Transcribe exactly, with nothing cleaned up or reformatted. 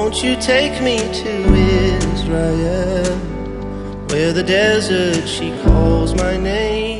Won't you take me to Israel, where the desert she calls my name?